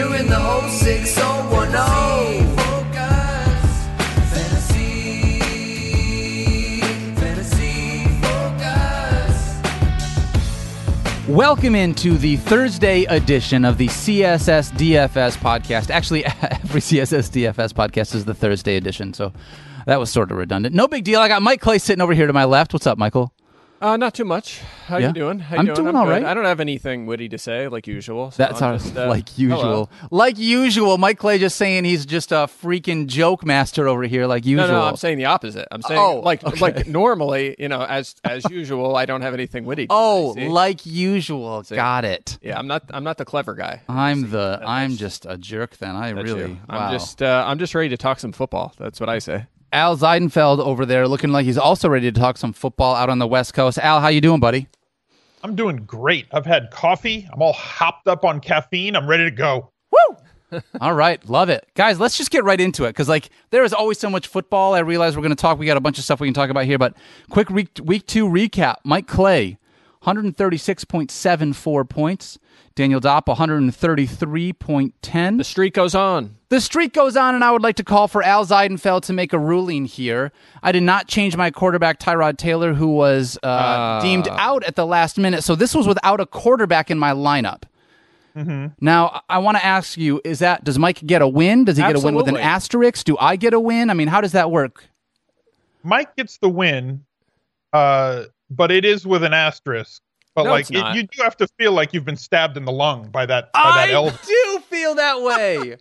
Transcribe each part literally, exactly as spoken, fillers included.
doing the whole six oh one oh. Welcome into the Thursday edition of the C S S D F S podcast. Actually, every C S S D F S podcast is the Thursday edition, so that was sort of redundant. No big deal. I got Mike Clay sitting over here to my left. What's up, Michael? Uh, not too much. How Yeah? you doing? How you I'm doing? doing I'm all good. right. I don't have anything witty to say, like usual. So That's I'm our, just, uh, like usual. hello. Like usual. Mike Clay just saying he's just a freaking joke master over here, like usual. No, no, I'm saying the opposite. I'm saying Oh, like okay. like normally, you know, as as usual, I don't have anything witty. To oh, say, see? like usual. Got it. yeah, I'm not I'm not the clever guy. I'm the. That- I'm that's- just a jerk. Then I That's really. you. Wow. I'm just uh, I'm just ready to talk some football. That's what I say. Al Zeidenfeld over there, looking like he's also ready to talk some football out on the West Coast. Al, how you doing, buddy? I'm doing great. I've had coffee. I'm all hopped up on caffeine. I'm ready to go. Woo! All right, love it. Guys, let's just get right into it because, like, there is always so much football. I realize we're going to talk. We got a bunch of stuff we can talk about here, but quick week, week two recap. Mike Clay, one thirty-six point seven four points. Daniel Dopp, one thirty-three point one zero. The streak goes on. The streak goes on, and I would like to call for Al Zeidenfeld to make a ruling here. I did not change my quarterback, Tyrod Taylor, who was uh, Uh. deemed out at the last minute. So this was without a quarterback in my lineup. Mm-hmm. Now, I want to ask you, is that does Mike get a win? Does he get a win with an Absolutely. asterisk? Do I get a win? I mean, how does that work? Mike gets the win, uh, but it is with an asterisk. But No, like it's it, not. you do have to feel like you've been stabbed in the lung by that by I that elbow. do feel that way.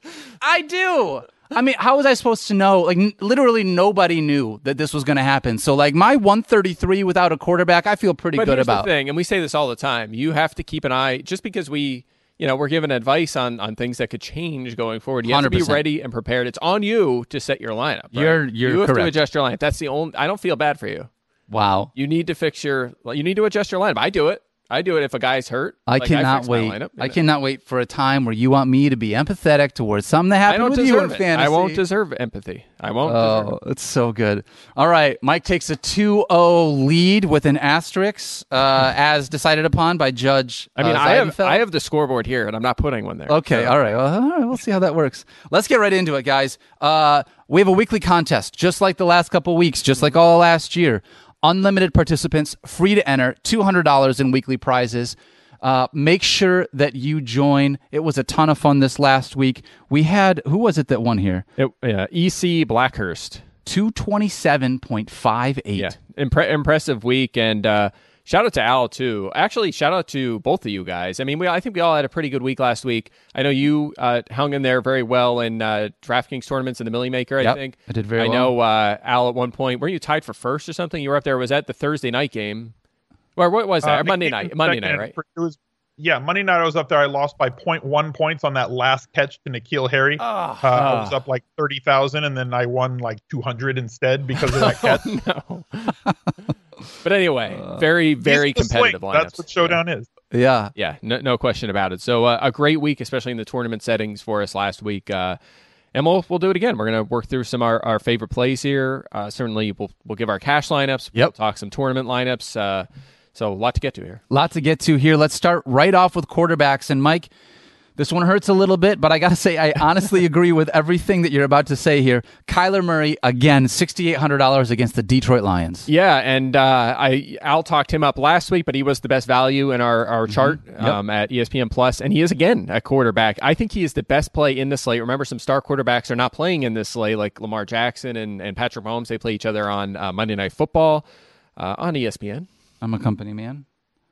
I do. I mean, how was I supposed to know? Like, n- literally nobody knew that this was going to happen. So, like, my one thirty-three without a quarterback, I feel pretty But good here's about. the thing, and we say this all the time. You have to keep an eye, just because we, you know, we're giving advice on on things that could change going forward. You have one hundred to be percent. ready and prepared. It's on you to set your lineup. right? You're- you're you have correct. to adjust your lineup. That's the only. I don't feel bad for you. Wow. You need to fix your. You need to adjust your lineup. I do it. I do it if a guy's hurt. I Like, cannot fix my wait. lineup, you I know. cannot wait for a time where you want me to be empathetic towards something that I happened don't with you in deserve it. fantasy. I won't deserve empathy. I won't. deserve Oh, it. it's so good. All right. Mike takes a two oh lead with an asterisk, uh, as decided upon by Judge I mean, uh, I have Zeidenfeld. I have the scoreboard here, and I'm not putting one there. Okay, So- all right. Well, all right. We'll see how that works. Let's get right into it, guys. Uh, we have a weekly contest, just like the last couple weeks, just like all last year. Unlimited participants, free to enter, two hundred dollars in weekly prizes. Uh, make sure that you join. It was a ton of fun this last week. We had, who was it that won here? It, yeah, E C Blackhurst. two twenty-seven point five eight. Yeah, Impre- impressive week, and uh, shout out to Al too. Actually, shout out to both of you guys. I mean, we I think we all had a pretty good week last week. I know you uh, hung in there very well in uh, DraftKings tournaments in the Millie Maker. I Yep, think I did very I well. know uh, Al at one point. Were you tied for first or something? You were up there. Was that the Thursday night game? Or what was that? Uh, Or Monday Nick night. was Monday second night, right? and It was yeah, Monday night I was up there. I lost by zero point one points on that last catch to N'Keal Harry. Ah. uh, I was up like thirty thousand, and then I won like two hundred instead because of that catch. Oh, no. But anyway, very very These are the competitive swing. lineups. That's what Showdown is. Yeah. Yeah, no, no question about it. So uh, a great week, especially in the tournament settings for us last week. Uh, and we'll we'll do it again. We're going to work through some of our, our favorite plays here. Uh, certainly, we'll we'll give our cash lineups. We'll Yep. talk some tournament lineups. Uh, so a lot to get to here. Lot to get to here. Let's start right off with quarterbacks. And Mike, this one hurts a little bit, but I got to say, I honestly agree with everything that you're about to say here. Kyler Murray, again, six thousand eight hundred dollars against the Detroit Lions. Yeah, and uh, I Al talked him up last week, but he was the best value in our, our chart um, at E S P N Plus, and he is again a quarterback. I think he is the best play in the slate. Remember, some star quarterbacks are not playing in this slate, like Lamar Jackson and, and Patrick Mahomes. They play each other on uh, Monday Night Football uh, on E S P N. I'm a company man.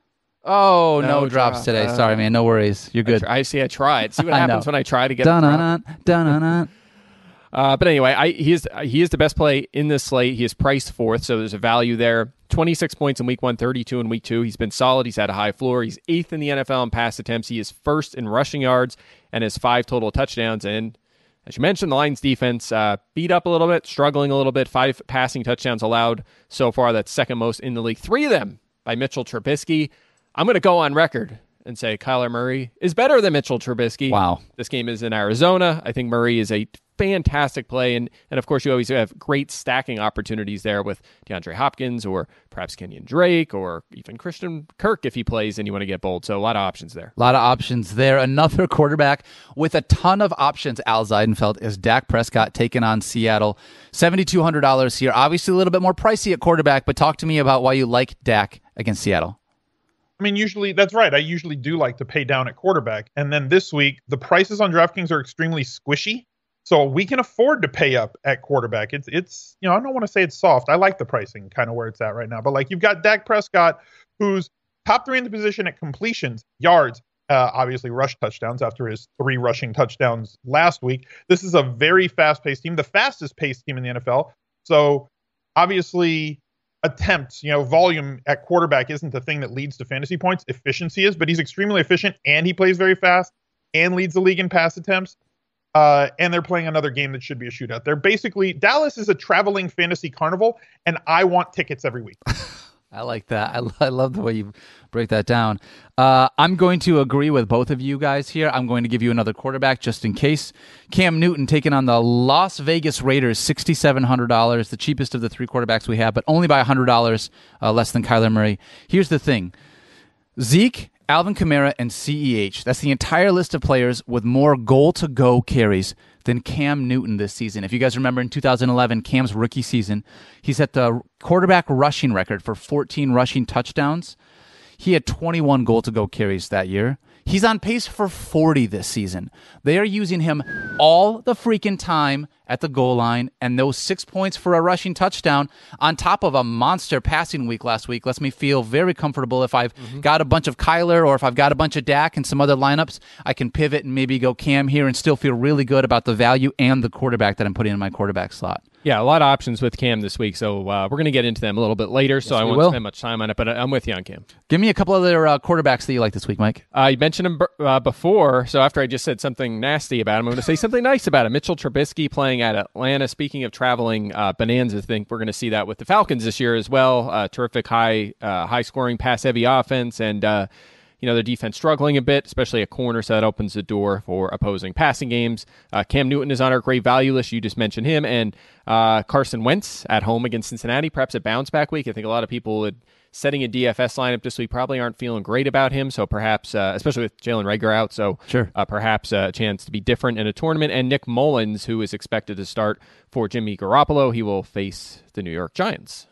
Oh, no, No drops drop. today. Uh, Sorry, man. No worries. You're good. I see. I tried. See what I happens know. when I try to get. a drop. Dun-dun-dun, dun-dun-dun. Uh, but anyway, I, he is he is the best play in this slate. He is priced fourth, so there's a value there. twenty-six points in week one, thirty-two in week two. He's been solid. He's had a high floor. He's eighth in the N F L in pass attempts. He is first in rushing yards and has five total touchdowns. And as you mentioned, the Lions defense uh, beat up a little bit, struggling a little bit. Five passing touchdowns allowed so far. That's second most in the league. Three of them by Mitchell Trubisky. I'm going to go on record and say Kyler Murray is better than Mitchell Trubisky. Wow. This game is in Arizona. I think Murray is a fantastic play. And, and of course, you always have great stacking opportunities there with DeAndre Hopkins or perhaps Kenyon Drake or even Christian Kirk if he plays and you want to get bold. So a lot of options there. A lot of options there. Another quarterback with a ton of options, Al Zeidenfeld, is Dak Prescott taking on Seattle. seven thousand two hundred dollars here. Obviously a little bit more pricey at quarterback, but talk to me about why you like Dak against Seattle. I mean, usually, that's right. I usually do like to pay down at quarterback. And then this week, the prices on DraftKings are extremely squishy. So we can afford to pay up at quarterback. It's, it's you know, I don't want to say it's soft. I like the pricing kind of where it's at right now. But like you've got Dak Prescott, who's top three in the position at completions, yards, uh, obviously rush touchdowns after his three rushing touchdowns last week. This is a very fast-paced team, the fastest-paced team in the N F L. So obviously attempts, you know, volume at quarterback isn't the thing that leads to fantasy points. Efficiency is, but he's extremely efficient and he plays very fast and leads the league in pass attempts. Uh, and they're playing another game that should be a shootout. They're basically, Dallas is a traveling fantasy carnival, and I want tickets every week. I like that. I, I love the way you break that down. Uh, I'm going to agree with both of you guys here. I'm going to give you another quarterback just in case. Cam Newton taking on the Las Vegas Raiders, six thousand seven hundred dollars, the cheapest of the three quarterbacks we have, but only by one hundred dollars uh, less than Kyler Murray. Here's the thing. Zeke, Alvin Kamara, and C E H. That's the entire list of players with more goal-to-go carries than Cam Newton this season. If you guys remember in two thousand eleven, Cam's rookie season, he set the quarterback rushing record for fourteen rushing touchdowns. He had twenty-one goal-to-go carries that year. He's on pace for forty this season. They are using him all the freaking time at the goal line, and those six points for a rushing touchdown on top of a monster passing week last week lets me feel very comfortable. If I've mm-hmm. got a bunch of Kyler or if I've got a bunch of Dak and some other lineups, I can pivot and maybe go Cam here and still feel really good about the value and the quarterback that I'm putting in my quarterback slot. Yeah, a lot of options with Cam this week, so uh, we're going to get into them a little bit later, so yes, I won't will. spend much time on it, but I'm with you on Cam. Give me a couple other uh, quarterbacks that you like this week, Mike. Uh, you mentioned him uh, before, so after I just said something nasty about him, I'm going to say something nice about him. Mitchell Trubisky playing at Atlanta. Speaking of traveling uh, bonanza, I think we're going to see that with the Falcons this year as well. Uh, terrific high, uh, high-scoring, pass-heavy offense, and uh, you know, their defense struggling a bit, especially a corner, so that opens the door for opposing passing games. Uh, Cam Newton is on our great value list. You just mentioned him. And uh, Carson Wentz at home against Cincinnati, perhaps a bounce-back week. I think a lot of people would, setting a D F S lineup this week, probably aren't feeling great about him. So perhaps, uh, especially with Jalen Reagor out, so sure. uh, perhaps a chance to be different in a tournament. And Nick Mullins, who is expected to start for Jimmy Garoppolo, he will face the New York Giants.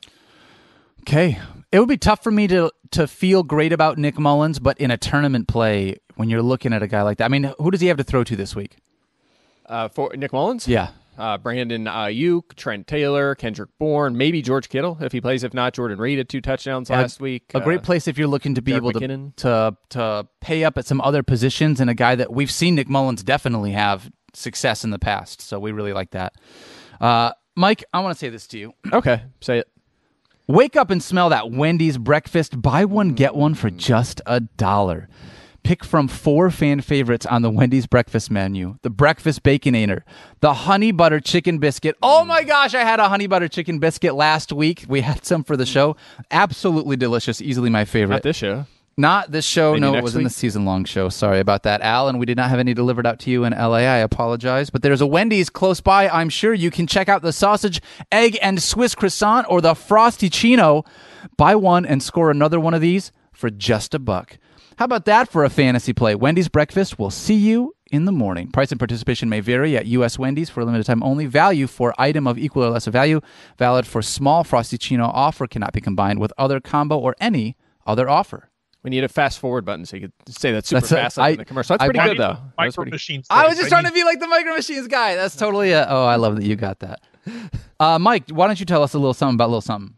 Okay. It would be tough for me to to feel great about Nick Mullins, but in a tournament play, when you're looking at a guy like that, I mean, who does he have to throw to this week? Uh, for Nick Mullins? Yeah. Uh, Brandon Ayuk, Trent Taylor, Kendrick Bourne, maybe George Kittle if he plays. If not, Jordan Reed had two touchdowns yeah, last week. A great uh, place if you're looking to be Derek able to, McKinnon. to to pay up at some other positions, and a guy that we've seen Nick Mullins definitely have success in the past. So we really like that. Uh, Mike, I want to say this to you. Okay, say it. Wake up and smell that Wendy's breakfast. Buy one, get one for just a dollar. Pick from four fan favorites on the Wendy's breakfast menu. The Breakfast Baconator, the Honey Butter Chicken Biscuit. Oh my gosh, I had a Honey Butter Chicken Biscuit last week. We had some for the show. Absolutely delicious. Easily my favorite. Not this show. Not this show. Maybe no, it next was week? in the season-long show. Sorry about that, Al. And we did not have any delivered out to you in L A. I apologize. But there's a Wendy's close by. I'm sure you can check out the sausage, egg, and Swiss croissant or the Frosty Chino. Buy one and score another one of these for just a buck. How about that for a fantasy play? Wendy's breakfast will see you in the morning. Price and participation may vary at U S Wendy's for a limited time only. Value for item of equal or lesser value. Valid for small Frosty Chino offer. Cannot be combined with other combo or any other offer. We need a fast forward button so you could say that super That's a- fast like I- in the commercial. That's I- pretty I good, need though. the That was Micro pretty- Machines. I was place. just trying need- to be like the Micro Machines guy. That's totally a, oh, I love that you got that. Uh, Mike, why don't you tell us a little something about a little something?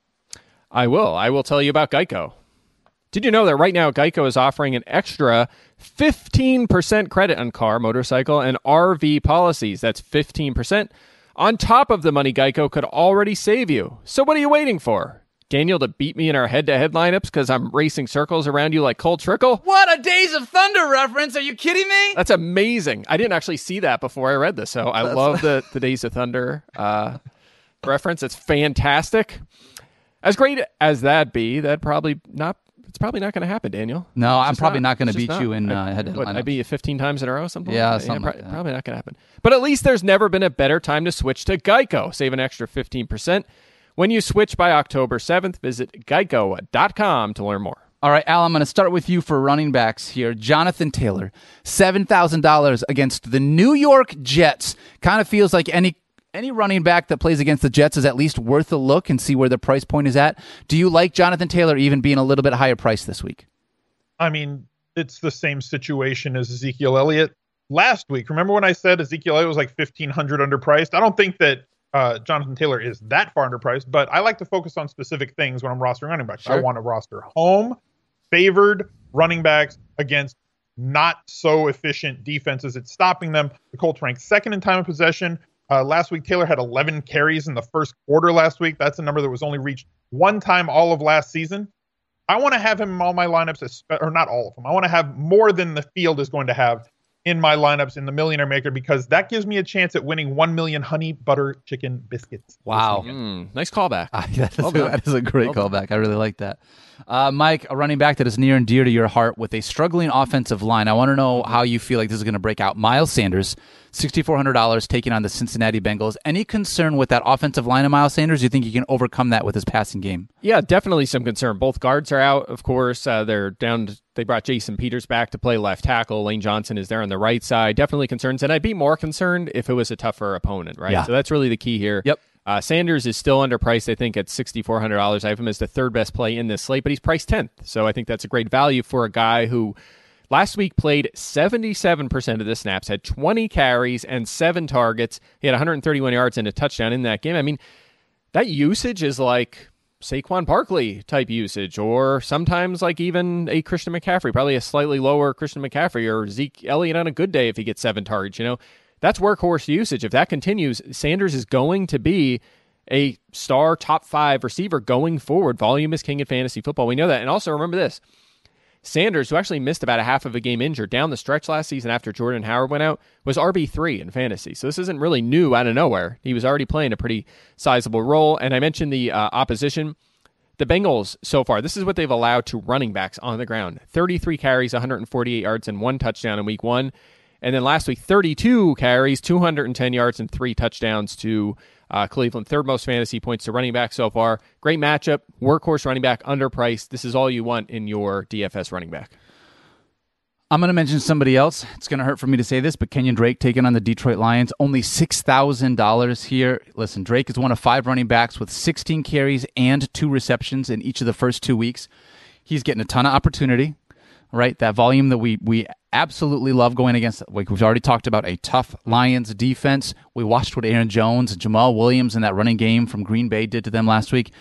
I will. I will tell you about Geico. Did you know that right now Geico is offering an extra fifteen percent credit on car, motorcycle, and R V policies? That's fifteen percent on top of the money Geico could already save you. So what are you waiting for? Daniel to beat me in our head-to-head lineups because I'm racing circles around you like Cole Trickle? What a Days of Thunder reference. Are you kidding me? That's amazing. I didn't actually see that before I read this, so I That's- love the, the Days of Thunder uh, reference. It's fantastic. As great as that be, that'd probably not It's probably not going to happen, Daniel. No, It's I'm just probably not, going to It's just beat not. you in I- uh, head-to-head what, I lineups. beat you fifteen times in a row, something. Yeah, like that? something pro- like that. Probably not going to happen. But at least there's never been a better time to switch to Geico. Save an extra fifteen percent when you switch by October seventh. Visit geico dot com to learn more. All right, Al, I'm going to start with you for running backs here. Jonathan Taylor, seven thousand dollars against the New York Jets. Kind of feels like any any running back that plays against the Jets is at least worth a look and see where the price point is at. Do you like Jonathan Taylor even being a little bit higher priced this week? I mean, it's the same situation as Ezekiel Elliott last week. Remember when I said Ezekiel Elliott was like fifteen hundred underpriced? I don't think that uh, Jonathan Taylor is that far underpriced, but I like to focus on specific things when I'm rostering running backs. Sure. I want to roster home favored running backs against not so efficient defenses. It's stopping them. The Colts ranked second in time of possession. Uh, last week, Taylor had eleven carries in the first quarter last week. That's a number that was only reached one time all of last season. I want to have him in all my lineups, or not all of them. I want to have more than the field is going to have in my lineups in the Millionaire Maker, because that gives me a chance at winning one million honey butter chicken biscuits. Wow. Mm, nice callback. Ah, that, is Well a, done. that is a great Well callback. I really like that. Uh, Mike, a running back that is near and dear to your heart with a struggling offensive line. I want to know how you feel like this is going to break out. Miles Sanders, six thousand four hundred dollars taking on the Cincinnati Bengals. Any concern with that offensive line of Miles Sanders? Do you think he can overcome that with his passing game? Yeah, definitely some concern. Both guards are out, of course. Uh, they're down. To, they brought Jason Peters back to play left tackle. Lane Johnson is there on the right side. Definitely concerns. And I'd be more concerned if it was a tougher opponent, right? Yeah. So that's really the key here. Yep. Uh, Sanders is still underpriced, I think, at six thousand four hundred dollars. I have him as the third best play in this slate, but he's priced tenth. So I think that's a great value for a guy who last week played seventy-seven percent of the snaps, had twenty carries and seven targets. He had one hundred thirty-one yards and a touchdown in that game. I mean, that usage is like Saquon Barkley type usage, or sometimes like even a Christian McCaffrey, probably a slightly lower Christian McCaffrey, or Zeke Elliott on a good day if he gets seven targets, you know. That's workhorse usage. If that continues, Sanders is going to be a star top five receiver going forward. Volume is king in fantasy football. We know that. And also remember this. Sanders, who actually missed about a half of a game injured down the stretch last season after Jordan Howard went out, was R B three in fantasy. So this isn't really new out of nowhere. He was already playing a pretty sizable role. And I mentioned the uh, opposition. The Bengals so far, this is what they've allowed to running backs on the ground. thirty-three carries, one hundred forty-eight yards, and one touchdown in week one. And then last week, thirty-two carries, two hundred ten yards, and three touchdowns to uh, Cleveland. Third most fantasy points to running back so far. Great matchup. Workhorse running back, underpriced. This is all you want in your D F S running back. I'm going to mention somebody else. It's going to hurt for me to say this, but Kenyon Drake taking on the Detroit Lions. Only six thousand dollars here. Listen, Drake is one of five running backs with sixteen carries and two receptions in each of the first two weeks. He's getting a ton of opportunity, right? That volume that we we absolutely love going against. Like we've already talked about, a tough Lions defense. We watched what Aaron Jones and Jamal Williams in that running game from Green Bay did to them last week.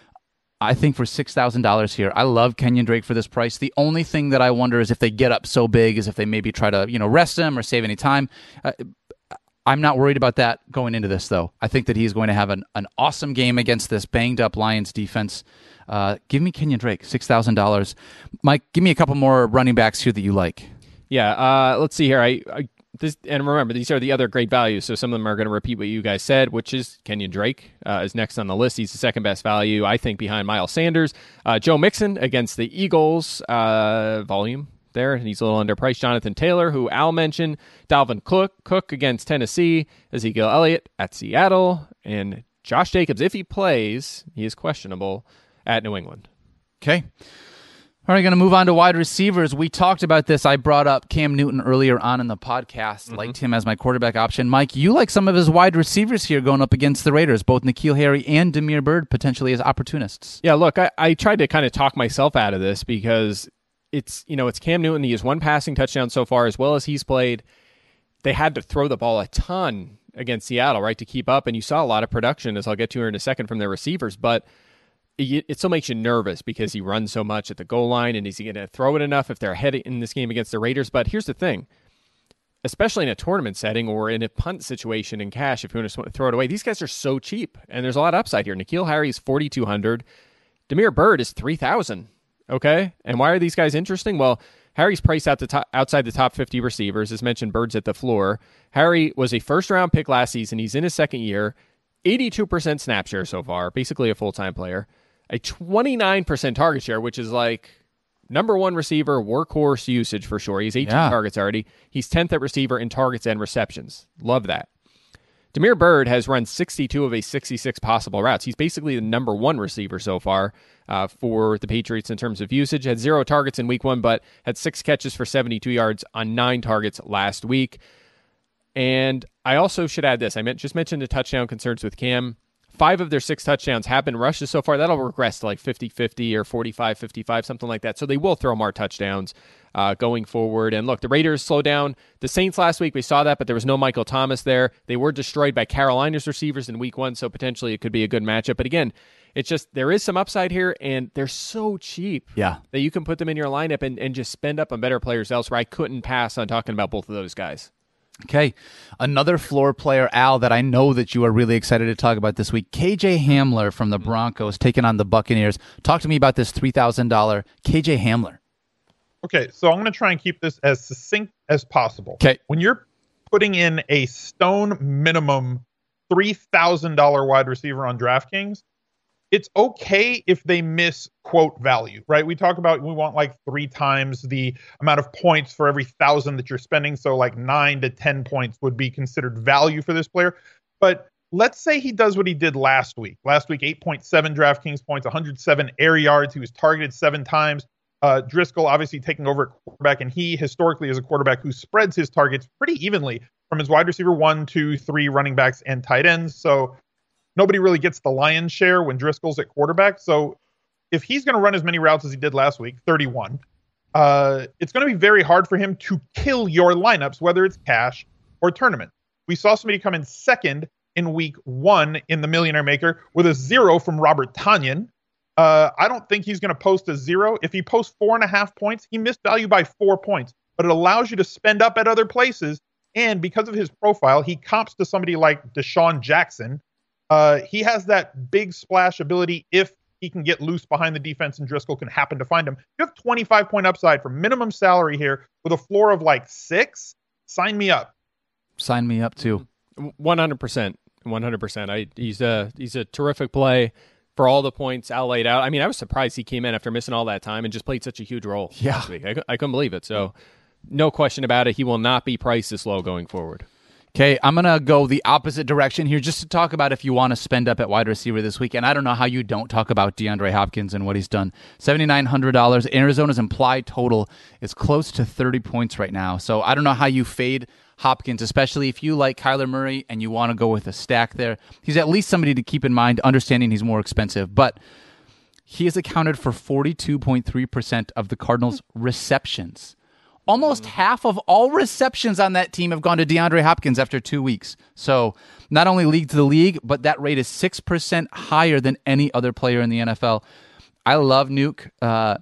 I think for six thousand dollars here, I love Kenyon Drake for this price. The only thing that I wonder is if they get up so big, is if they maybe try to, you know, rest him or save any time. Uh, I'm not worried about that going into this, though. I think that he's going to have an, an awesome game against this banged-up Lions defense. Uh, give me Kenyon Drake, six thousand dollars. Mike, give me a couple more running backs here that you like. Yeah, uh, let's see here. I, I this and remember, these are the other great values, so some of them are going to repeat what you guys said, which is Kenyon Drake uh, is next on the list. He's the second best value, I think, behind Miles Sanders. Uh, Joe Mixon against the Eagles, uh, volume there, and he's a little underpriced. Jonathan Taylor, who Al mentioned. Dalvin Cook, Cook against Tennessee. Ezekiel Elliott at Seattle. And Josh Jacobs, if he plays, he is questionable at New England. Okay. All right, going to move on to wide receivers. We talked about this. I brought up Cam Newton earlier on in the podcast. Mm-hmm. Liked him as my quarterback option. Mike, you like some of his wide receivers here going up against the Raiders, both N'Keal Harry and Damiere Byrd potentially as opportunists. Yeah, look, I, I tried to kind of talk myself out of this because it's, you know, it's Cam Newton. He has one passing touchdown so far, as well as he's played. They had to throw the ball a ton against Seattle, right, to keep up. And you saw a lot of production, as I'll get to here in a second, from their receivers. But it, it still makes you nervous because he runs so much at the goal line. And is he going to throw it enough if they're ahead in this game against the Raiders? But here's the thing. Especially in a tournament setting or in a punt situation in cash, if you want to throw it away, these guys are so cheap. And there's a lot of upside here. N'Keal Harry is forty-two hundred. Damiere Byrd is three thousand. Okay? And why are these guys interesting? Well, Harry's priced out the top, outside the top fifty receivers. As mentioned, Bird's at the floor. Harry was a first-round pick last season. He's in his second year. eighty-two percent snap share so far. Basically a full-time player. A twenty-nine percent target share, which is like Number one receiver, workhorse usage for sure. He's eighteen Yeah. targets already. He's tenth at receiver in targets and receptions. Love that. Damiere Byrd has run sixty-two of a sixty-six possible routes. He's basically the number one receiver so far uh, for the Patriots in terms of usage. Had zero targets in week one, but had six catches for seventy-two yards on nine targets last week. And I also should add this. I meant, just mentioned the touchdown concerns with Cam. Five of their six touchdowns have been rushes so far. That'll regress to like fifty-fifty or forty-five fifty-five, something like that. So they will throw more touchdowns uh, going forward. And look, the Raiders slowed down. The Saints last week, we saw that, but there was no Michael Thomas there. They were destroyed by Carolina's receivers in week one, so potentially it could be a good matchup. But again, it's just there is some upside here, and they're so cheap Yeah. that you can put them in your lineup and, and just spend up on better players elsewhere. I couldn't pass on talking about both of those guys. Okay, another floor player, Al, that I know that you are really excited to talk about this week. K J Hamler from the Broncos taking on the Buccaneers. Talk to me about this three thousand dollars K J Hamler. Okay, so I'm going to try and keep this as succinct as possible. Okay. When you're putting in a stone minimum three thousand dollars wide receiver on DraftKings, it's okay if they miss quote value, right? We talk about we want like three times the amount of points for every thousand that you're spending. So like nine to ten points would be considered value for this player. But let's say he does what he did last week. Last week, eight point seven DraftKings points, one hundred seven air yards. He was targeted seven times. Uh, Driscoll obviously taking over at quarterback, and he historically is a quarterback who spreads his targets pretty evenly from his wide receiver one, two, three running backs and tight ends. So nobody really gets the lion's share when Driscoll's at quarterback. So if he's going to run as many routes as he did last week, thirty-one, uh, it's going to be very hard for him to kill your lineups, whether it's cash or tournament. We saw somebody come in second in week one in the Millionaire Maker with a zero from Robert Tonyan. Uh, I don't think he's going to post a zero. If he posts four and a half points, he missed value by four points. But it allows you to spend up at other places. And because of his profile, he comps to somebody like Deshaun Jackson. Uh, he has that big splash ability if he can get loose behind the defense and Driscoll can happen to find him. You have twenty-five point upside for minimum salary here with a floor of like six. Sign me up. Sign me up too. one hundred percent. one hundred percent. I, he's, a, he's a terrific play for all the points Al laid out. I mean, I was surprised he came in after missing all that time and just played such a huge role Yeah. last week. I, I couldn't believe it. So no question about it. He will not be priced this low going forward. Okay, I'm going to go the opposite direction here just to talk about if you want to spend up at wide receiver this week. And I don't know how you don't talk about DeAndre Hopkins and what he's done. seven thousand nine hundred dollars. Arizona's implied total is close to thirty points right now. So I don't know how you fade Hopkins, especially if you like Kyler Murray and you want to go with a stack there. He's at least somebody to keep in mind, understanding he's more expensive. But he has accounted for forty-two point three percent of the Cardinals' receptions. Almost half of all receptions on that team have gone to DeAndre Hopkins after two weeks. So not only league to the league, but that rate is six percent higher than any other player in the N F L. I love Nuke. Uh,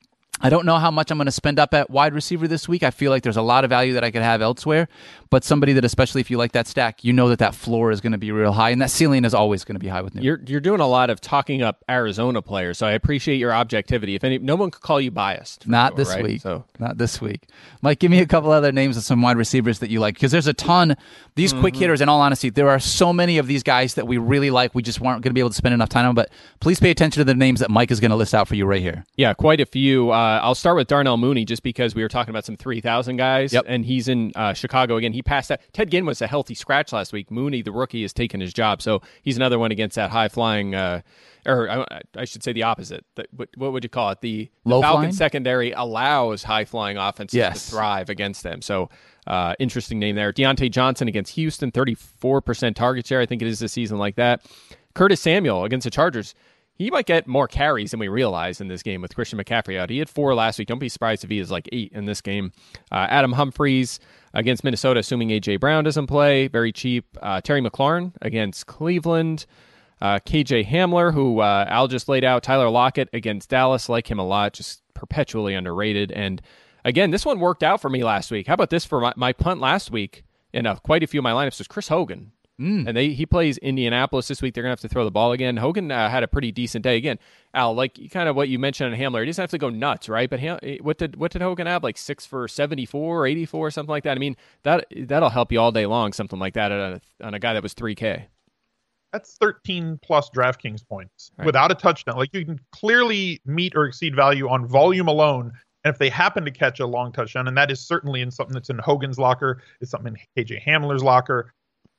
I don't know how much I'm going to spend up at wide receiver this week. I feel like there's a lot of value that I could have elsewhere, but somebody that, especially if you like that stack, you know that that floor is going to be real high, and that ceiling is always going to be high with Nuke. You're you're doing a lot of talking up Arizona players, so I appreciate your objectivity. If any, no one could call you biased. Not sure, this right? week. So Not this week. Mike, give me a couple other names of some wide receivers that you like, because there's a ton. These Mm-hmm. quick hitters, in all honesty, there are so many of these guys that we really like. We just weren't going to be able to spend enough time on, but please pay attention to the names that Mike is going to list out for you right here. yeah, quite a few. Uh, I'll start with Darnell Mooney, just because we were talking about some three thousand guys, Yep. and he's in uh, Chicago again. He passed that. Ted Ginn was a healthy scratch last week. Mooney, the rookie, has taken his job, so he's another one against that high flying, uh, or I, I should say the opposite. The, what, what would you call it? The, the Low Falcons flying? secondary allows high flying offenses Yes. to thrive against them. So uh, interesting name there. Deontay Johnson against Houston, thirty-four percent target share. I think it is this season like that. Curtis Samuel against the Chargers. He might get more carries than we realize in this game with Christian McCaffrey out. He had four last week. Don't be surprised if he is like eight in this game. Uh, Adam Humphries against Minnesota, assuming A J. Brown doesn't play. Very cheap. Uh, Terry McLaurin against Cleveland. Uh, K J Hamler, who uh, Al just laid out. Tyler Lockett against Dallas. Like him a lot. Just perpetually underrated. And again, this one worked out for me last week. How about this for my, my punt last week? In uh, quite a few of my lineups was Chris Hogan. Mm. And they he plays Indianapolis this week. They're going to have to throw the ball again. Hogan uh, had a pretty decent day. Again, Al, like kind of what you mentioned on Hamler, he doesn't have to go nuts, right? But Ham, what did what did Hogan have? Like six for seventy-four, eighty-four, something like that? I mean, that, that'll help you all day long, something like that on a, on a guy that was three K. That's thirteen plus DraftKings points Right. without a touchdown. Like you can clearly meet or exceed value on volume alone And if they happen to catch a long touchdown, and that is certainly in something that's in Hogan's locker, it's something in K J Hamler's locker,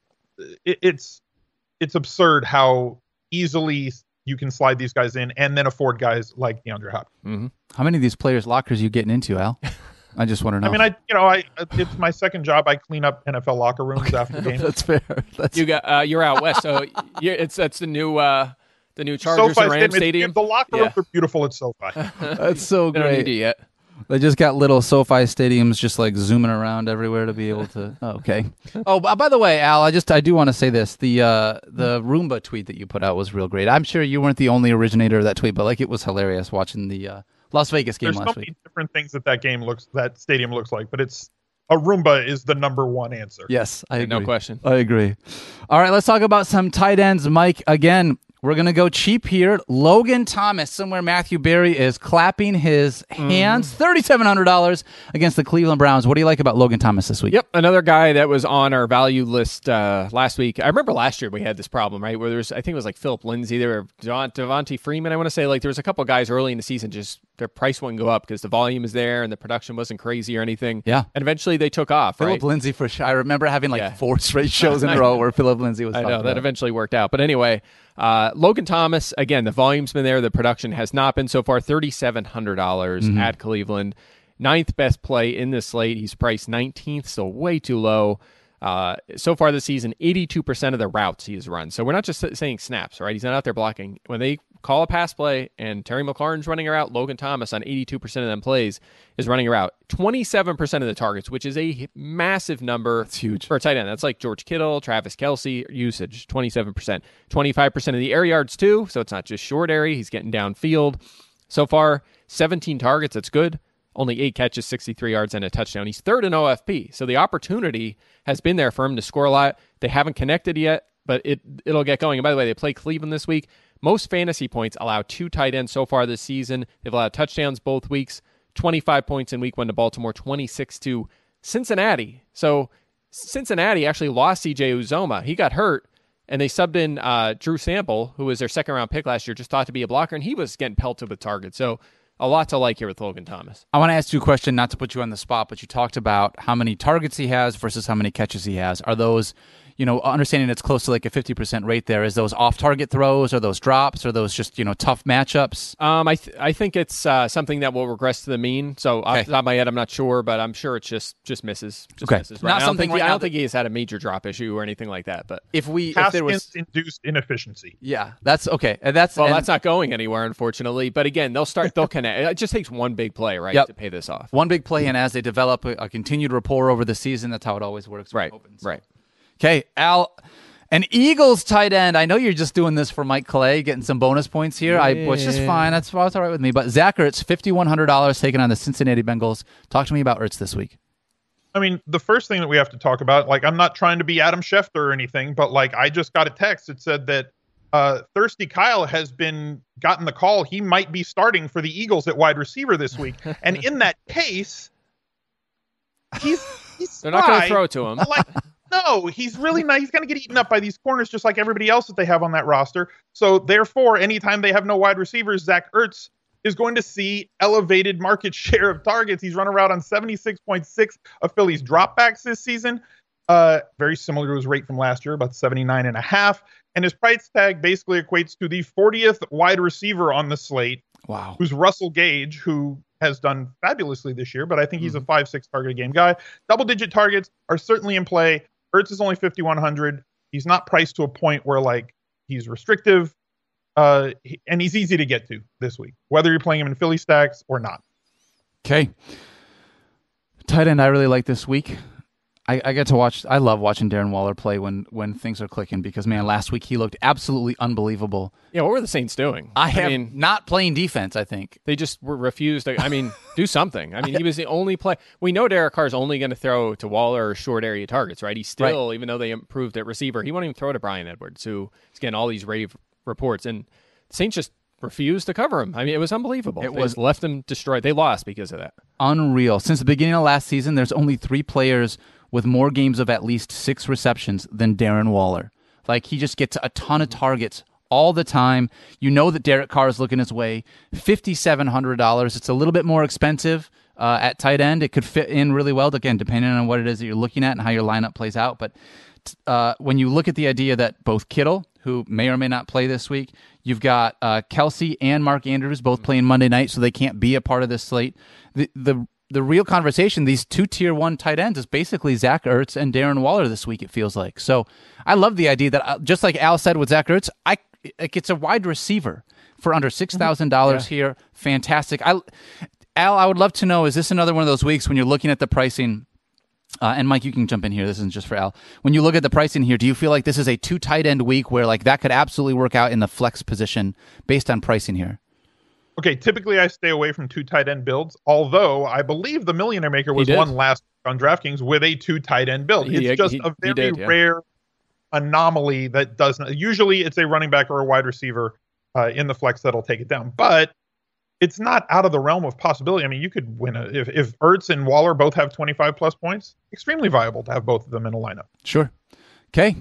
it, it's it's absurd how easily you can slide these guys in and then afford guys like DeAndre Hopkins. Mm-hmm. How many of these players' lockers are you getting into, Al? I just want to know. I mean, I you know, I it's my second job. I clean up N F L locker rooms okay. after games. That's fair. That's... You got uh, you're out west, so you're, it's that's the new uh, the new Chargers SoFi and Rams Stadium. Stadium. The locker rooms Yeah. are beautiful at SoFi. That's so They don't great. need it yet. They just got little SoFi stadiums just like zooming around everywhere to be able to. Oh, okay. Oh, b- by the way, Al, I just I do want to say this: the uh, the Roomba tweet that you put out was real great. I'm sure you weren't the only originator of that tweet, but like it was hilarious watching the uh, Las Vegas game There's last so many week. different things that that game looks, that stadium looks like, but it's a Roomba is the number one answer. Yes, I agree. No question. I agree. All right, let's talk about some tight ends, Mike. Again, we're going to go cheap here. Logan Thomas, somewhere Matthew Berry is clapping his hands. Mm. three thousand seven hundred dollars against the Cleveland Browns. What do you like about Logan Thomas this week? Yep, another guy that was on our value list uh, last week. I remember last year we had this problem, right? Where there was, I think it was like Philip Lindsay there, or Devont- Devontae Freeman, I want to say. Like there was a couple guys early in the season, just their price wouldn't go up because the volume is there and the production wasn't crazy or anything. Yeah. And eventually they took off, Philip right? Lindsay, for sure. I remember having like Yeah. four straight shows in a row where Philip Lindsay was I know, talked that about. eventually worked out. But anyway, uh, Logan Thomas, again, the volume's been there. The production has not been so far. three thousand seven hundred dollars Mm-hmm. at Cleveland. Ninth best play in this slate. He's priced nineteenth, so way too low. Uh, so far this season, eighty-two percent of the routes he has run. So we're not just saying snaps, right? He's not out there blocking. When they call a pass play and Terry McLaurin's running a route, Logan Thomas on eighty-two percent of them plays is running a route. twenty-seven percent of the targets, which is a massive number. That's huge. For a tight end. That's like George Kittle, Travis Kelce usage, twenty-seven percent. twenty-five percent of the air yards too, so it's not just short area. He's getting downfield. So far, seventeen targets. That's good. Only eight catches, sixty-three yards, and a touchdown. He's third in O F P, so the opportunity has been there for him to score a lot. They haven't connected yet, but it, it'll get going. And by the way, they play Cleveland this week. Most fantasy points allow two tight ends so far this season. They've allowed touchdowns both weeks. twenty-five points in week one to Baltimore, twenty-six to Cincinnati. So Cincinnati actually lost C J Uzoma. He got hurt, and they subbed in uh, Drew Sample, who was their second-round pick last year, just thought to be a blocker, and he was getting pelted with targets. So a lot to like here with Logan Thomas. I want to ask you a question, not to put you on the spot, but you talked about how many targets he has versus how many catches he has. Are those, you know, understanding it's close to like a fifty percent rate there, is those off-target throws, are those drops, are those just, you know, tough matchups? Um, I th- I think it's uh, something that will regress to the mean. So off Okay. the top of my head, I'm not sure, but I'm sure it's just just misses. Just Okay. misses. Not Right? I don't something think, right he, I now don't think he has had a major drop issue or anything like that. But If we, if Pass there was, induced inefficiency. yeah, that's okay. And that's, well, and that's not going anywhere, unfortunately. But again, they'll start. They'll connect. It just takes one big play, right, Yep. to pay this off. one big play, and as they develop a, a continued rapport over the season, that's how it always works. Right. Open, so. Right. Okay, Al, an Eagles tight end. I know you're just doing this for Mike Clay, getting some bonus points here, I, which is fine. That's, that's all right with me. But Zach Ertz, five thousand one hundred dollars taking on the Cincinnati Bengals. Talk to me about Ertz this week. I mean, the first thing that we have to talk about, like, I'm not trying to be Adam Schefter or anything, but like, I just got a text that said that uh, Thirsty Kyle has been gotten the call. He might be starting for the Eagles at wide receiver this week. And in that case, he's, he's They're not going to fine, throw it to him. but, like, no, he's really not. He's going to get eaten up by these corners just like everybody else that they have on that roster. So therefore, anytime they have no wide receivers, Zach Ertz is going to see elevated market share of targets. He's run around on seventy-six point six of Philly's dropbacks this season. Uh, very similar to his rate from last year, about seventy-nine and a half. And his price tag basically equates to the fortieth wide receiver on the slate, Wow. who's Russell Gage, who has done fabulously this year, but I think he's a five, six target a game guy. Double digit targets are certainly in play. Ertz is only fifty-one hundred. He's not priced to a point where like he's restrictive. Uh, he- and he's easy to get to this week, whether you're playing him in Philly stacks or not. Okay. Tight end I really like this week. I, I get to watch, I love watching Darren Waller play when, when things are clicking because, man, last week he looked absolutely unbelievable. Yeah, what were the Saints doing? I have mean, not playing defense, I think. they just were refused to, I mean, do something. I mean, he was the only play. We know Derek Carr's only going to throw to Waller or short area targets, right? He's still, even though they improved at receiver, he won't even throw to Brian Edwards, who is getting all these rave reports. And the Saints just refused to cover him. I mean, it was unbelievable. It They was- just left him destroyed. They lost because of that. Unreal. Since the beginning of last season, there's only three players with more games of at least six receptions than Darren Waller. Like, he just gets a ton of targets all the time. You know that Derek Carr is looking his way. five thousand seven hundred dollars. It's a little bit more expensive uh, at tight end. It could fit in really well, again, depending on what it is that you're looking at and how your lineup plays out. But uh, when you look at the idea that both Kittle, who may or may not play this week, you've got uh, Kelsey and Mark Andrews both playing Monday night, so they can't be a part of this slate. The the the real conversation, these two tier one tight ends, is basically Zach Ertz and Darren Waller this week, it feels like. So I love the idea that, uh, just like Al said with Zach Ertz, I like it's a wide receiver for under six thousand dollars yeah. here. Fantastic. I, Al, I would love to know, is this another one of those weeks when you're looking at the pricing, uh, and Mike, you can jump in here, this isn't just for Al. When you look at the pricing here, do you feel like this is a two tight end week where like that could absolutely work out in the flex position based on pricing here? Okay, typically I stay away from two tight end builds, although I believe the Millionaire Maker was one last on DraftKings with a two tight end build. He, it's just he, a very did, yeah. rare anomaly that does not. Usually it's a running back or a wide receiver uh, in the flex that'll take it down, but it's not out of the realm of possibility. I mean, you could win a, if if Ertz and Waller both have twenty-five plus points. Extremely viable to have both of them in a lineup. Sure. Okay.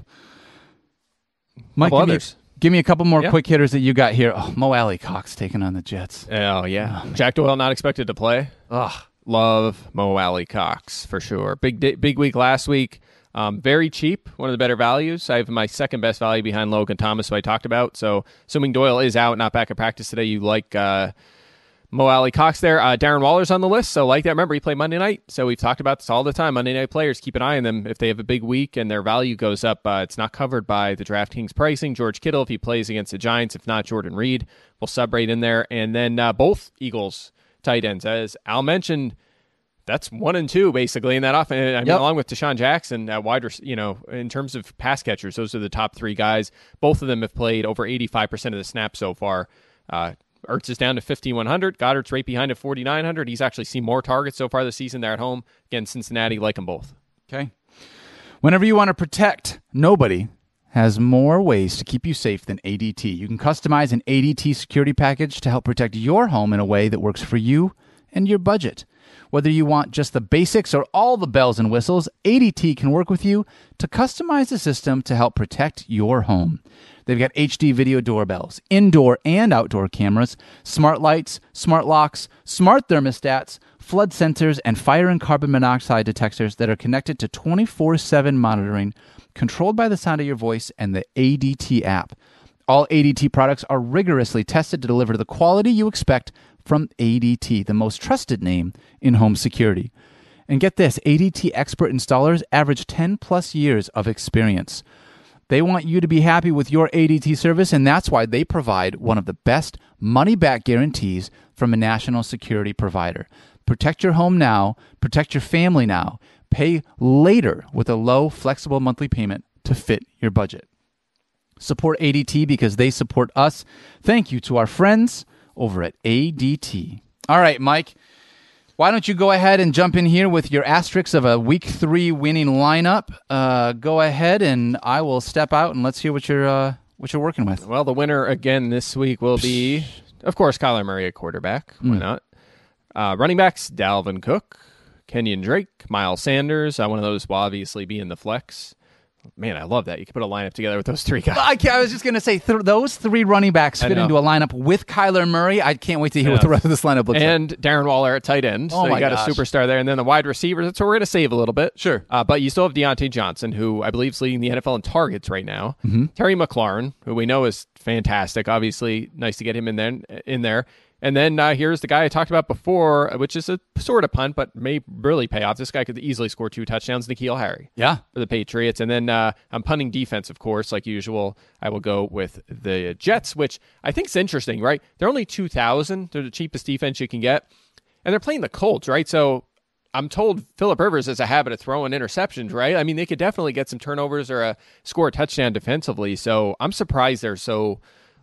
Mike, give me, give me a couple more yeah. quick hitters that you got here. Oh, Mo Alley Cox taking on the Jets. Oh, yeah. Oh, Jack Doyle not expected to play. Ugh. Love Mo Alley Cox for sure. Big day, big week last week. Um, very cheap. One of the better values. I have my second best value behind Logan Thomas, who I talked about. So assuming Doyle is out, not back at practice today, you like uh, Mo Alley Cox there. Uh, Darren Waller's on the list, so like that. Remember, he played Monday night, so we've talked about this all the time. Monday night players, keep an eye on them. If they have a big week and their value goes up, uh, it's not covered by the DraftKings pricing. George Kittle, if he plays against the Giants. If not, Jordan Reed will sub right in there. And then uh, both Eagles tight ends. As Al mentioned, that's one and two, basically, in that offense. I mean, yep. along with Deshaun Jackson, at wide, you know, in terms of pass catchers, those are the top three guys. Both of them have played over eighty-five percent of the snaps so far. Uh, Ertz is down to fifty-one hundred. Goddard's right behind at forty-nine hundred. He's actually seen more targets so far this season. They're at home. Again, Cincinnati, like them both. Okay. Whenever you want to protect, nobody has more ways to keep you safe than A D T. You can customize an A D T security package to help protect your home in a way that works for you and your budget. Whether you want just the basics or all the bells and whistles, A D T can work with you to customize the system to help protect your home. They've got H D video doorbells, indoor and outdoor cameras, smart lights, smart locks, smart thermostats, flood sensors, and fire and carbon monoxide detectors that are connected to twenty-four seven monitoring, controlled by the sound of your voice and the A D T app. All A D T products are rigorously tested to deliver the quality you expect from A D T, the most trusted name in home security. And get this, A D T expert installers average ten plus years of experience. They want you to be happy with your A D T service, and that's why they provide one of the best money-back guarantees from a national security provider. Protect your home now, protect your family now, pay later with a low, flexible monthly payment to fit your budget. Support A D T because they support us. Thank you to our friends over at A D T. All right, Mike, why don't you go ahead and jump in here with your asterisks of a week three winning lineup? Uh, go ahead, and I will step out, and let's hear what you're uh, what you're working with. Well, the winner again this week will be, of course, Kyler Murray at quarterback. Why Mm. not? Uh, running backs, Dalvin Cook, Kenyon Drake, Miles Sanders. Uh, one of those will obviously be in the flex. Man, I love that. You can put a lineup together with those three guys. I, can't- I was just going to say, th- those three running backs I fit know. into a lineup with Kyler Murray. I can't wait to hear Yeah. what the rest of this lineup looks And Darren Waller at tight end. Oh so my you got gosh. a superstar there. And then the wide receivers, that's where we're going to save a little bit. Sure. Uh, but you still have Deontay Johnson, who I believe is leading the N F L in targets right now. Mm-hmm. Terry McLaurin, who we know is fantastic. Obviously, nice to get him in there. In there. And then uh, here's the guy I talked about before, which is a sort of punt, but may really pay off. This guy could easily score two touchdowns, N'Keal Harry. Yeah. For the Patriots. And then uh, I'm punting defense, of course, like usual. I will go with the Jets, which I think is interesting, right? They're only two thousand. They're the cheapest defense you can get. And they're playing the Colts, right? So I'm told Phillip Rivers has a habit of throwing interceptions, right? I mean, they could definitely get some turnovers or a score a touchdown defensively. So I'm surprised they're so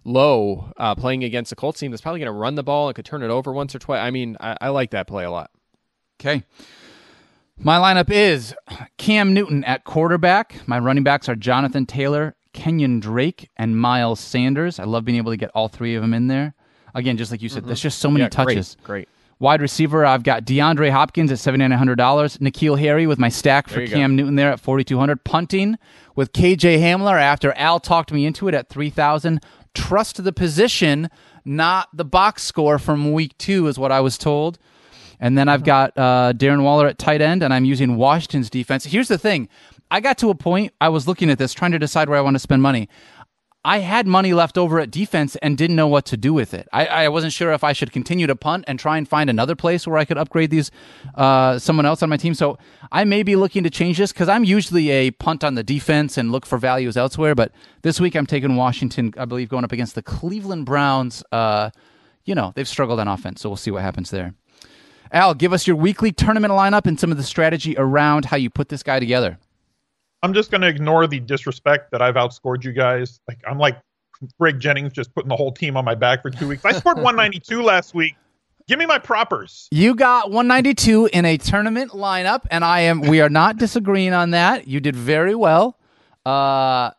low uh, playing against a Colts team that's probably going to run the ball and could turn it over once or twice. I mean, I, I like that play a lot. Okay. My lineup is Cam Newton at quarterback. My running backs are Jonathan Taylor, Kenyon Drake, and Miles Sanders. I love being able to get all three of them in there. Again, just like you said, Mm-hmm. there's just so many Yeah, touches. Great, great. Wide receiver, I've got DeAndre Hopkins at seven thousand nine hundred dollars. N'Keal Harry with my stack for There you Cam Newton there at four thousand two hundred dollars. Punting with K J Hamler after Al talked me into it at three thousand dollars. trust the position, not the box score from week two, is what I was told. And then I've got uh, Darren Waller at tight end, and I'm using Washington's defense. Here's the thing. I got to a point, I was looking at this, trying to decide where I want to spend money. I had money left over at defense and didn't know what to do with it. I, I wasn't sure if I should continue to punt and try and find another place where I could upgrade these uh, someone else on my team. So I may be looking to change this because I'm usually a punt on the defense and look for values elsewhere. But this week I'm taking Washington, I believe, going up against the Cleveland Browns. Uh, you know, they've struggled on offense, so we'll see what happens there. Al, give us your weekly tournament lineup and some of the strategy around how you put this guy together. I'm just going to ignore the disrespect that I've outscored you guys. Like I'm like Greg Jennings, just putting the whole team on my back for two weeks. I scored one ninety-two last week. Give me my propers. You got one ninety-two in a tournament lineup, and I am. We are not disagreeing on that. You did very well. Uh,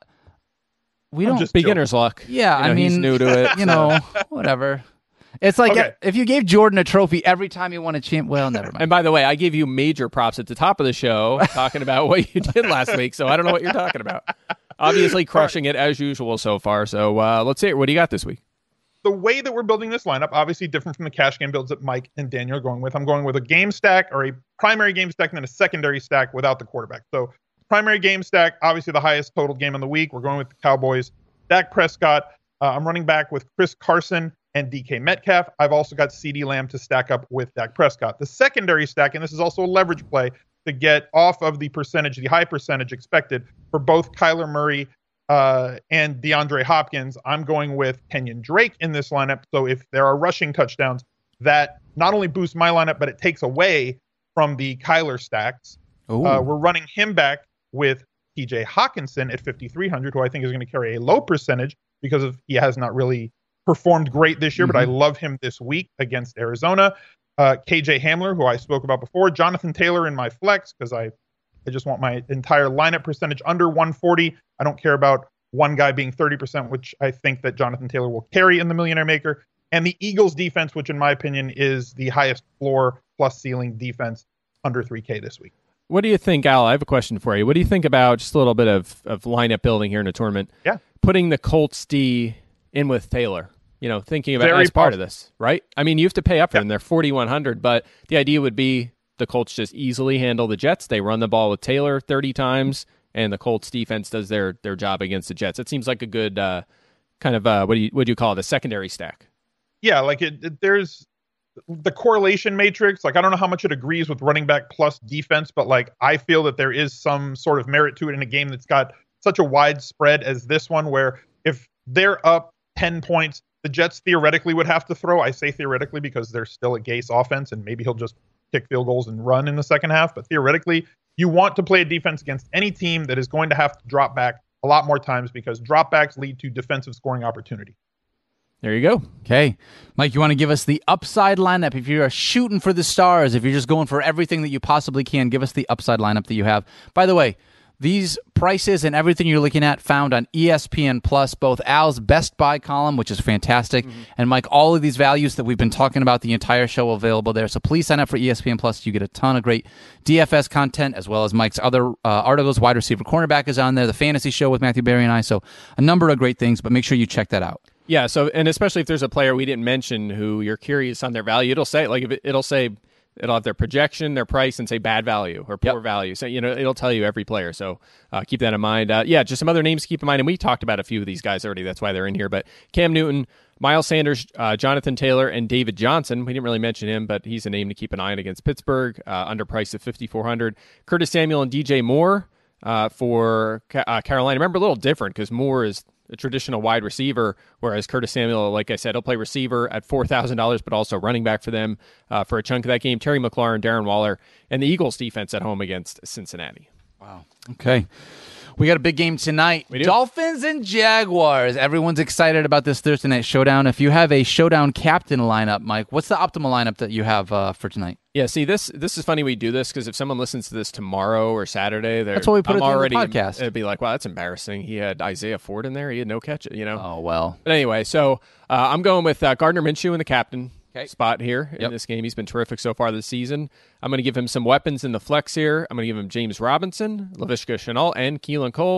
we I'm don't just Beginner's luck. Yeah, You know, I mean, he's new to it. You know, whatever. It's like Okay. if you gave Jordan a trophy every time he won a champ. Well, never mind. And by the way, I gave you major props at the top of the show talking about what you did last week, so I don't know what you're talking about. Obviously crushing it as usual so far. So uh, let's see. What do you got this week? The way that we're building this lineup, obviously different from the cash game builds that Mike and Daniel are going with. I'm going with a game stack or a primary game stack and then a secondary stack without the quarterback. So primary game stack, obviously the highest total game of the week. We're going with the Cowboys. Dak Prescott. Uh, I'm running back with Chris Carson and D K Metcalf. I've also got CeeDee Lamb to stack up with Dak Prescott. The secondary stack, and this is also a leverage play to get off of the percentage, the high percentage expected for both Kyler Murray uh, and DeAndre Hopkins. I'm going with Kenyon Drake in this lineup. So if there are rushing touchdowns, that not only boosts my lineup, but it takes away from the Kyler stacks. Uh, we're running him back with T J Hawkinson at fifty-three hundred, who I think is going to carry a low percentage because of he has not really performed great this year, mm-hmm. but I love him this week against Arizona. Uh, K J Hamler, who I spoke about before. Jonathan Taylor in my flex because I, I just want my entire lineup percentage under one forty. I don't care about one guy being thirty percent, which I think that Jonathan Taylor will carry in the Millionaire Maker. And the Eagles defense, which in my opinion is the highest floor plus ceiling defense under three K this week. What do you think, Al? I have a question for you. What do you think about just a little bit of, of lineup building here in a tournament? Yeah. Putting the Colts D in with Taylor. You know, thinking about Very it as part possible. of this, right? I mean, you have to pay up for Yeah. them. They're forty-one hundred, but the idea would be the Colts just easily handle the Jets. They run the ball with Taylor thirty times, and the Colts defense does their their job against the Jets. It seems like a good uh, kind of, uh, what do you what do you call it, a secondary stack? Yeah, like it, it, there's the correlation matrix. Like I don't know how much it agrees with running back plus defense, but like I feel that there is some sort of merit to it in a game that's got such a wide spread as this one, where if they're up ten points, the Jets theoretically would have to throw. I say theoretically because they're still a Gase offense, and maybe he'll just kick field goals and run in the second half. But theoretically, you want to play a defense against any team that is going to have to drop back a lot more times because dropbacks lead to defensive scoring opportunity. There you go. Okay. Mike, you want to give us the upside lineup? If you're shooting for the stars, if you're just going for everything that you possibly can, give us the upside lineup that you have. By the way, these prices and everything you're looking at found on E S P N Plus, both Al's Best Buy column, which is fantastic, mm-hmm. and Mike, all of these values that we've been talking about the entire show available there. So please sign up for E S P N Plus. You get a ton of great D F S content as well as Mike's other uh, articles. Wide receiver cornerback is on there, the fantasy show with Matthew Berry and I. So a number of great things, but make sure you check that out. Yeah, so and especially if there's a player we didn't mention who you're curious on their value, it'll say like if it, it'll say it'll have their projection, their price, and say bad value or poor yep. value. So you know it'll tell you every player. So uh, keep that in mind. Uh, yeah, just some other names to keep in mind, and we talked about a few of these guys already. That's why they're in here. But Cam Newton, Miles Sanders, uh, Jonathan Taylor, and David Johnson. We didn't really mention him, but he's a name to keep an eye on against Pittsburgh. Uh, underpriced at fifty-four hundred. Curtis Samuel and D J Moore uh, for uh, Carolina. Remember, a little different because Moore is a traditional wide receiver, whereas Curtis Samuel, like I said, he'll play receiver at four thousand dollars, but also running back for them uh, for a chunk of that game. Terry McLaurin, Darren Waller, and the Eagles defense at home against Cincinnati. Wow. Okay. We got a big game tonight. We do. Dolphins and Jaguars. Everyone's excited about this Thursday night showdown. If you have a showdown captain lineup, Mike, what's the optimal lineup that you have uh, for tonight? Yeah, see, this this is funny we do this because if someone listens to this tomorrow or Saturday, that's why we put I'm it in already, the podcast. It'd be like, wow, that's embarrassing. He had Isaiah Ford in there. He had no catch, you know? Oh, well. But anyway, so uh, I'm going with uh, Gardner Minshew in the captain okay. spot here in yep. this game. He's been terrific so far this season. I'm going to give him some weapons in the flex here. I'm going to give him James Robinson, Laviska Shenault, and Keelan Cole.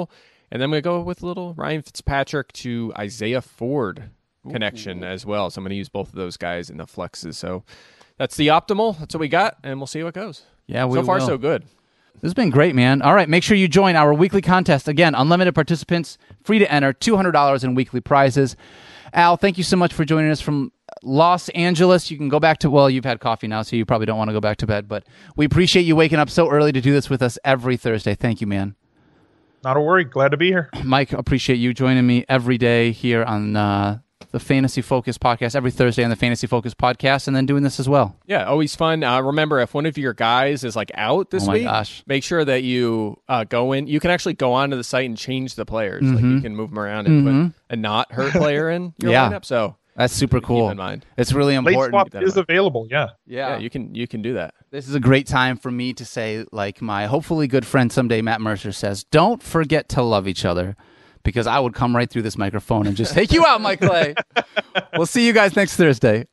And then I'm going to go with a little Ryan Fitzpatrick to Isaiah Ford connection Ooh. as well. So I'm going to use both of those guys in the flexes. So that's the optimal. That's what we got, and we'll see how it goes. Yeah, we so far will. so good. This has been great, man. All right, make sure you join our weekly contest. Again, unlimited participants, free to enter, two hundred dollars in weekly prizes. Al, thank you so much for joining us from Los Angeles. You can go back to, well, you've had coffee now, so you probably don't want to go back to bed, but we appreciate you waking up so early to do this with us every Thursday. Thank you, man. Not a worry. Glad to be here. Mike, appreciate you joining me every day here on uh, the Fantasy Focus podcast, every Thursday on the Fantasy Focus podcast, and then doing this as well. Yeah, always fun. Uh, remember, if one of your guys is like out this oh my week, gosh. make sure that you uh, go in. You can actually go onto the site and change the players. Mm-hmm. Like you can move them around and Mm-hmm. put a not hurt player in your Yeah. lineup. So that's super cool. Keep in mind. It's really Late important. swap is available. Yeah. Yeah. yeah, you can you can do that. This is a great time for me to say, like my hopefully good friend someday, Matt Mercer, says, don't forget to love each other, because I would come right through this microphone and just take you out, Mike Clay. We'll see you guys next Thursday.